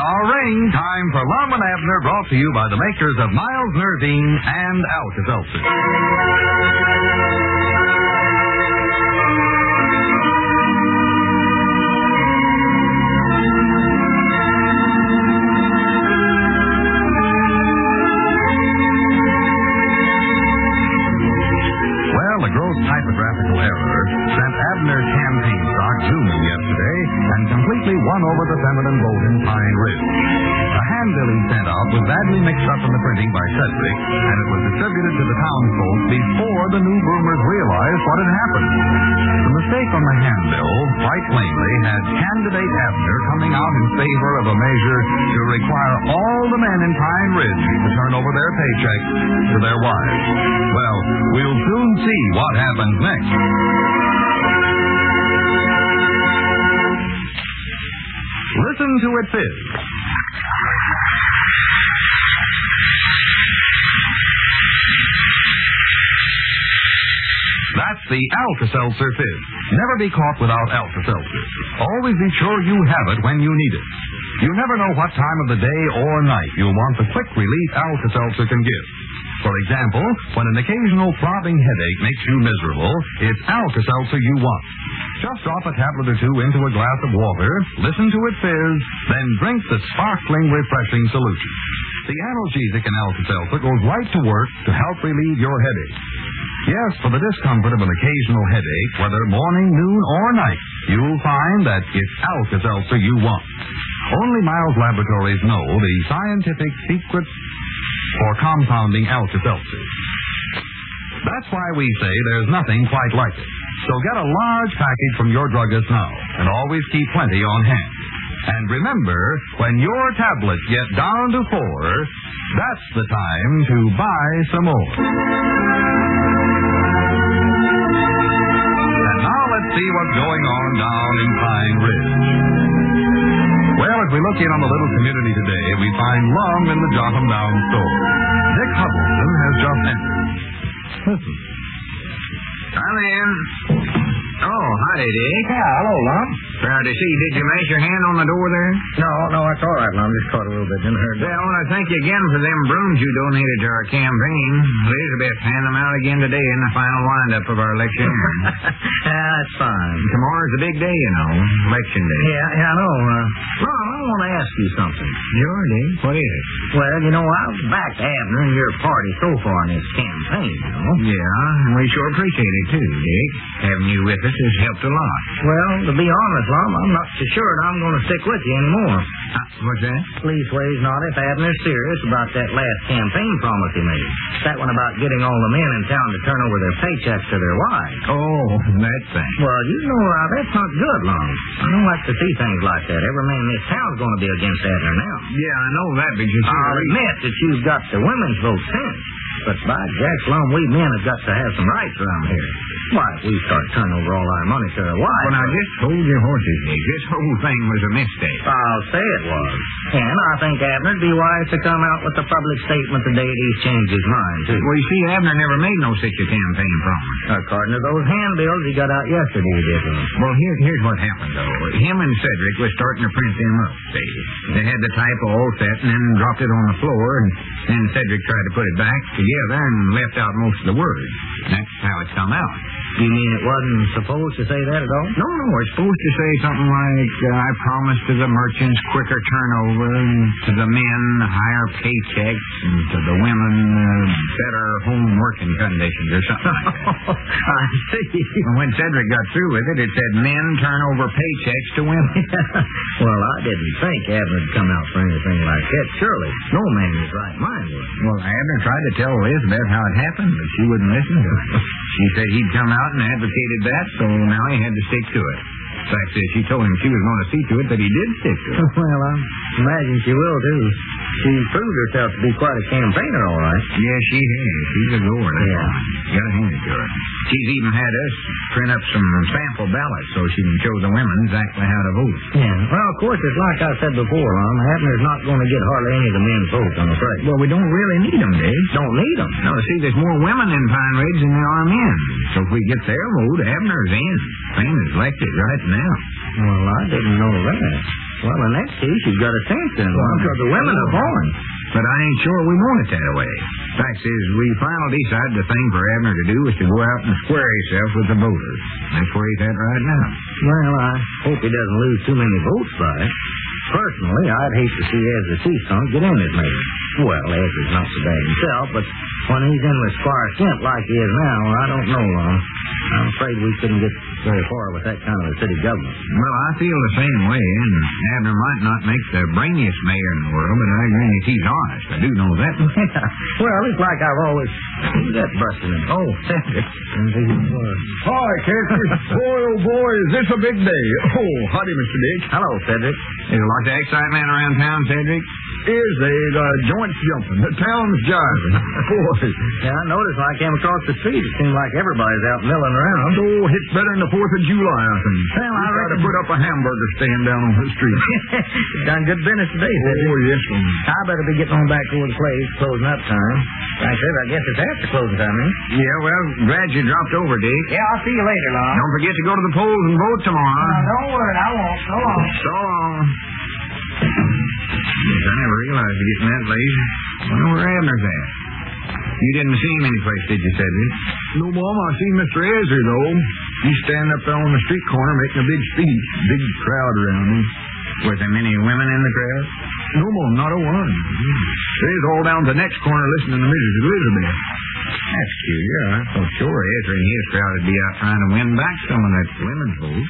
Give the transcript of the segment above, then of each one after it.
Bell ring. Time for Lum and Abner, brought to you by the makers of Miles Nervine and Alka-Seltzer. Well, a gross typographical error sent Abner's campaign stock zooming yesterday and completely won over the feminine vote in Pine Ridge. The handbill he sent out was badly mixed up in the printing by Cedric, and it was distributed to the townsfolk before the new boomers realized what had happened. The mistake on the handbill, quite plainly, had candidate Abner coming out in favor of a measure to require all the men in Pine Ridge to turn over their paychecks to their wives. Well, we'll soon see what happens next. Listen to it fizz. That's the Alka-Seltzer Fizz. Never be caught without Alka-Seltzer. Always be sure you have it when you need it. You never know what time of the day or night you'll want the quick relief Alka-Seltzer can give. For example, when an occasional throbbing headache makes you miserable, it's Alka-Seltzer you want. Just drop a tablet or two into a glass of water, listen to it fizz, then drink the sparkling, refreshing solution. The analgesic in Alka-Seltzer goes right to work to help relieve your headache. Yes, for the discomfort of an occasional headache, whether morning, noon, or night, you'll find that it's Alka-Seltzer you want. Only Miles Laboratories know the scientific secret for compounding Alka-Seltzer. That's why we say there's nothing quite like it. So get a large package from your druggist now, and always keep plenty on hand. And remember, when your tablets get down to 4, that's the time to buy some more. And now let's see what's going on down in Pine Ridge. Well, as we look in on the little community today, we find Lum in the Jotham Down store. Dick Huddleston has just entered. Listen. Come in. Oh, howdy, Dick. Yeah, hello, Lum. Proud to see. Did you mash your hand on the door there? No, that's all right, Lum. Just caught a little bit. Didn't hurt. Well, I want to thank you again for them brooms you donated to our campaign. Elizabeth handed them out again today in the final windup of our election. That's fine. Tomorrow's a big day, you know. Election day. Yeah, I know. Lum, I want to ask you something. Sure, Dick. What is it? Well, I was backed Abner and your party so far in this campaign, Yeah, and we sure appreciate it, too, Dick. Having you with us has helped a lot. Well, to be honest, Lum, I'm not so sure that I'm going to stick with you anymore. What's that? Leastways not if Abner's serious about that last campaign promise he made. That one about getting all the men in town to turn over their paychecks to their wives. Oh, that thing. Well, that's not good, Lum. I don't like to see things like that. Every man in this town's going to be against Abner now. Yeah, I know that, but you see... I'll admit that you've got the women's vote cinched. But by Jack, Lum, we men have got to have some rights around here. Why, if we start turning over all our money to our wives... Well, now, just hold your horses, Dick. This whole thing was a mistake. I'll say it was. And I think Abner'd be wise to come out with a public statement the day that he's changed his mind, too. Well, you see, Abner never made no such a campaign promise. According to those handbills he got out yesterday, he did. Well, here's what happened, though. Him and Cedric was starting to print them up, see. They had the typo all set and then dropped it on the floor, and then Cedric tried to put it back together and left out most of the words. That's how it come out. You mean it wasn't supposed to say that at all? No, it's supposed to say something like, I promise to the merchants quicker turnover, and to the men higher paychecks, and to the women better home working conditions, or something like that. I see. When Cedric got through with it, it said men turn over paychecks to women. Well, I didn't think Abner'd come out for anything like that. Surely, no man is right-minded. Well, Abner tried to tell Elizabeth how it happened, but she wouldn't listen to him. She said he'd come out and advocated that, so now he had to stick to it. In fact, she told him she was going to see to it that he did stick to it. Well, I imagine she will, too. She proved herself to be quite a campaigner, all right. Yeah, she has. She's a goer. Yeah. Got to hand it to her. She's even had us print up some sample ballots so she can show the women exactly how to vote. Yeah. Well, of course, it's like I said before, Abner's not going to get hardly any of the men's votes, I'm afraid. Well, we don't really need them, Dave. Don't need them? No, see, there's more women in Pine Ridge than there are men. So if we get their vote, Abner's in. Plain as elected right now. Well, I didn't know that. Well, in that case, you've got a sense in it, because the women are falling. But I ain't sure we want it that way. Fact is, we finally decided the thing for Abner to do was to go out and square himself with the voters. That's where he's at right now. Well, I hope he doesn't lose too many votes by it. Personally, I'd hate to see Ezra Seasong get in as mayor. Well, Ezra's not so bad himself, but when he's in with Squire Kent like he is now, I don't know, Lon. I'm afraid we couldn't get very far with that kind of a city government. Well, I feel the same way, and Abner might not make the brainiest mayor in the world, but I agree that he's honest. I do know that. Well, it's like I've always... Who's that busting in? Oh, Cedric. Hi, Casper. Boy, oh boy, is this a big day. Oh, howdy, Mr. Dick. Hello, Cedric. Is there lots of excitement around town, Cedric? Is the joints jumping. The town's jiving. Boy. Yeah, I noticed when I came across the street, it seemed like everybody's out milling around. Oh, it's better than the 4th of July, I think. Well, I reckon to put up a hamburger stand down on the street. You've done good business today, Cedric. Oh, yes, ma'am. I better be getting on back toward the place, closing up time. I guess it's after closing time, eh? Yeah, well, glad you dropped over, Dick. Yeah, I'll see you later, Lon. Don't forget to go to the polls and vote tomorrow. Don't worry, I won't. So long. So long. Yes, I never realized it getting that late. Wonder where Abner's at. You didn't see him anyplace, did you, Cedric? No, Mom, I seen Mr. Ezra, though. He's standing up there on the street corner making a big speech. Big crowd around him. Was there many women in the crowd? No, Mom, not a one. They's all down to the next corner listening to Mrs. Elizabeth. That's peculiar. I thought sure Ezra and his crowd would be out trying to win back some of that women's vote.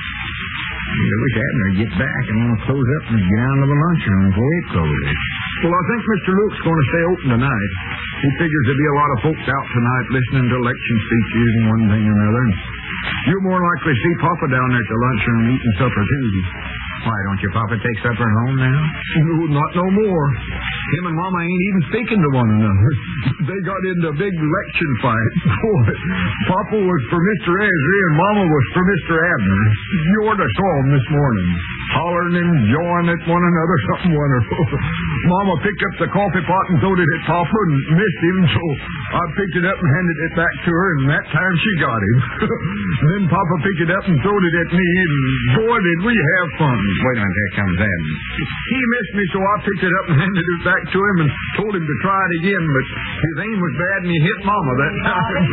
I wish Abner would get back and want to close up and get down to the lunchroom before it closes. Well, I think Mr. Luke's going to stay open tonight. He figures there'll be a lot of folks out tonight listening to election speeches and one thing or another. You'll more likely see Papa down there at the lunchroom eating supper, too. Why, don't your Papa take supper home now? No, not no more. Him and Mama ain't even speaking to one another. They got into a big election fight. Boy, Papa was for Mr. Ezra and Mama was for Mr. Abner. You ought to saw them this morning. Hollering and jawing at one another, something wonderful. Mama picked up the coffee pot and throwed it at Papa and missed him, so I picked it up and handed it back to her, and that time she got him. Then Papa picked it up and throwed it at me, and boy, did we have fun. Wait a minute, here comes Abner. He missed me, so I picked it up and handed it back to him and told him to try it again, but his aim was bad and he hit Mama that time.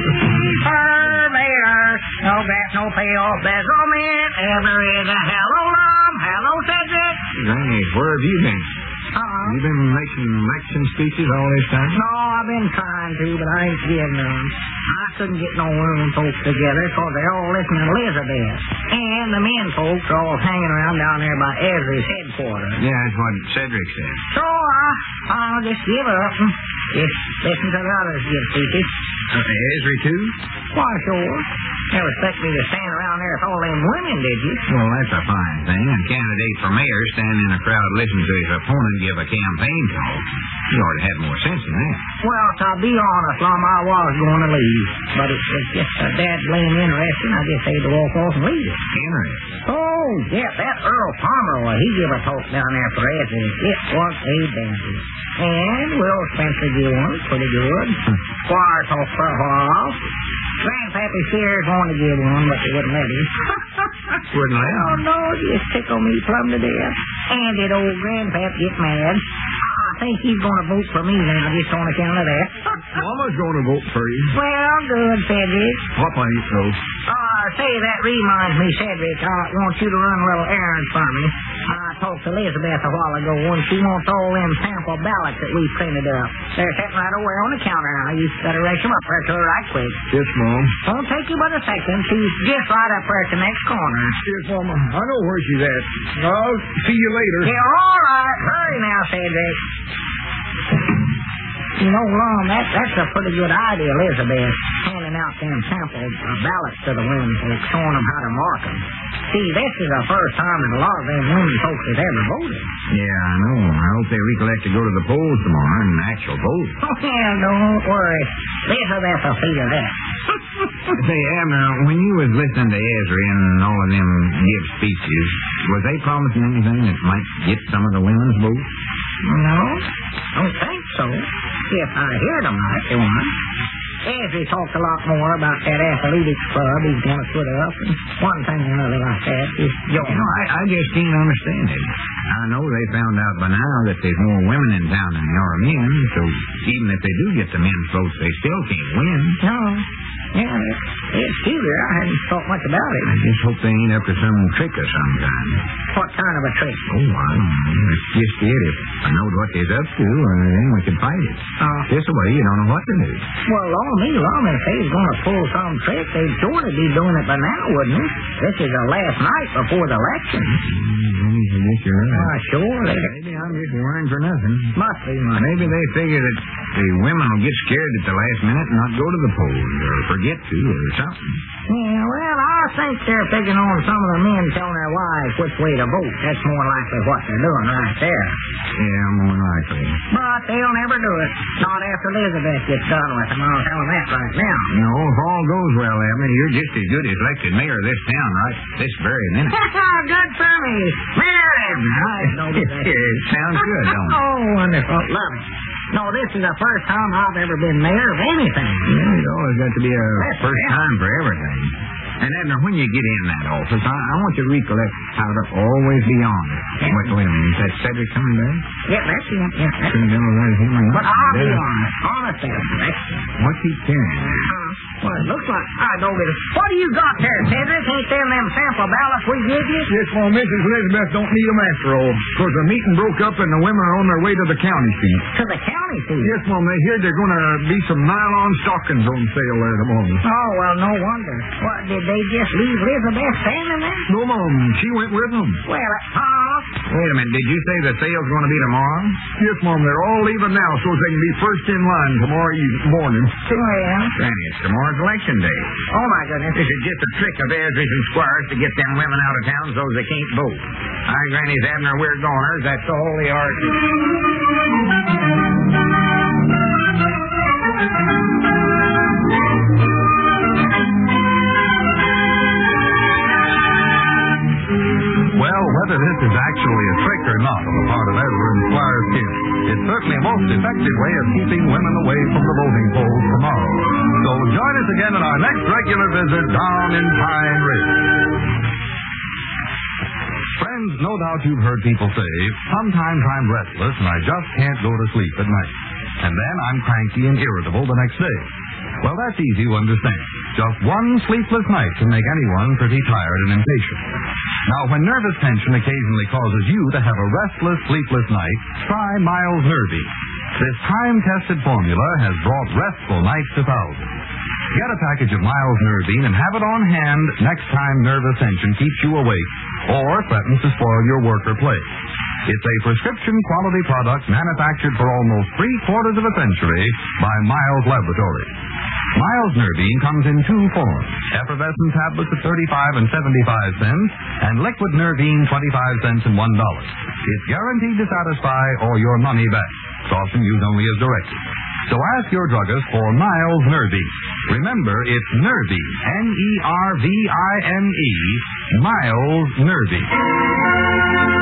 Mayor, no gas, no payoff, there's romance, ever is a hello, Lum, hello, Cedric. Granny, where have you been? Have you been making election speeches all this time? No, I've been trying to, but I ain't getting none. I couldn't get no women folks together because they're all listening to Elizabeth. And the men folks are all hanging around down there by Ezra's headquarters. Yeah, that's what Cedric said. So I'll just give up and just listen to the others give speeches. Ezra, too? Why, sure. Never expect me to stand around there with all them women, did you? Well, that's a fine thing. A candidate for mayor standing in a crowd listening to his opponent give a campaign talk. You ought to have more sense than that. Well, to be honest, Lum, I was going to leave. But it's just a dad blame interesting. I just had to walk off and leave it. Interesting? Oh, yeah, that Earl Pomeroy, he gave a talk down there for Ezra. It was a dandy. And Will Spencer gave one, pretty good. Squire talked for a while. Grandpappy Sears wanted to give one, but they wouldn't let him. Wouldn't let him? Oh, no, just tickle me plumb to death. And did old Grandpap get mad? I think he's going to vote for me now, just on account of that. Mama's going to vote for you. Well, good, Cedric. Papa ain't so. Say, that reminds me, Cedric, I want you to run a little errands for me. I talked to Elizabeth a while ago, and she wants all them sample ballots that we printed up. They're sitting right over there on the counter now. You better rush them up there to her right quick. Yes, Mom. Won't take you but a second. She's just right up there at the next corner. Yes, Mama. I know where she's at. I'll see you later. Yeah, all right. Hurry now, Cedric. You know, Lum, that's a pretty good idea, Elizabeth, handing out them sample ballots to the women folks, showing them how to mark them. See, this is the first time that a lot of them women folks has ever voted. Yeah, I know. I hope they recollect to go to the polls tomorrow and actual vote. Oh, yeah, don't worry. Elizabeth will see to that. Say, Abner, when you was listening to Ezra and all of them give speeches, was they promising anything that might get some of the women's vote? No, don't think so. If I heard them right, they weren't. Ezra talked a lot more about that athletics club he's going to put up, and one thing or another like that. I just can't understand it. I know they found out by now that there's more women in town than there are men, so even if they do get the men's votes, they still can't win. No. Yeah, it's Peter. I hadn't thought much about it. I just hope they ain't up to some trick of some kind. What kind of a trick? Oh, I don't know. It's just it. If I knowed what they's up to, then we could fight it. This way, you don't know what to do. Well, Lawman, if they's going to pull some trick, they'd surely be doing it by now, wouldn't they? This is the last night before the election. I guess you're right. Sure. Maybe I'm just worrying for nothing. Must be. Maybe they figure that the women will get scared at the last minute and not go to the polls, or forget to, or something. Yeah, well, I think they're picking on some of the men telling their wives which way to vote. That's more likely what they're doing right there. Yeah, more likely. But they'll never do it. Not after Elizabeth gets done with them. I'll tell them that right now. No, if all goes well, Abner, you're just as good as elected mayor of this town right this very minute. Good for me. Mayor Abner. I know that. It sounds good, don't it? Oh, wonderful. Love it. No, this is the first time I've ever been mayor of anything. Yeah, there's always got to be a first time for everything. And Edna, when you get in that office, I want you to recollect how to always be honest. Wait a minute. Is that Cedric coming back? Yeah, that's him. Yeah, Couldn't have right here. But I'll be honest. Honest, Cedric. What's he carrying? Well, it looks like I don't get it. What do you got there, Cedric? Ain't them sample ballots we give you? Yes, well, Mrs. Elizabeth don't need them after all, because the meeting broke up and the women are on their way to the county seat. To the county seat? Yes, Mom, they hear there's going to be some nylon stockings on sale there tomorrow. Oh, well, no wonder. What, did they just leave Elizabeth standing there? No, Mom, she went with them. Well, Wait a minute. Did you say the sale's going to be tomorrow? Yes, Mom, they're all leaving now so they can be first in line tomorrow morning. Well, Granny, it's tomorrow's election day. Oh, my goodness. This is just a trick of Ezra's and Squires to get them women out of town so they can't vote. Hi, Granny's Abner, we're goners. That's all they are. Well, whether this is actually a trick or not on the part of Ezra and Squire Skin, it's certainly a most effective way of keeping women away from the voting polls tomorrow. So join us again in our next regular visit down in Pine Ridge. Friends, no doubt you've heard people say, sometimes I'm restless and I just can't go to sleep at night. And then I'm cranky and irritable the next day. Well, that's easy to understand. Just one sleepless night can make anyone pretty tired and impatient. Now, when nervous tension occasionally causes you to have a restless, sleepless night, try Miles Nervy. This time-tested formula has brought restful nights to thousands. Get a package of Miles Nervine and have it on hand next time nervous tension keeps you awake or threatens to spoil your work or play. It's a prescription-quality product manufactured for almost 3/4 of a century by Miles Laboratories. Miles Nervine comes in two forms, effervescent tablets at 35 and 75 cents, and liquid Nervine 25 cents and $1. It's guaranteed to satisfy or your money back. Soft and used only as directed. So ask your druggist for Miles Nervine. Remember, it's Nervine, Nervine, Miles Nervine.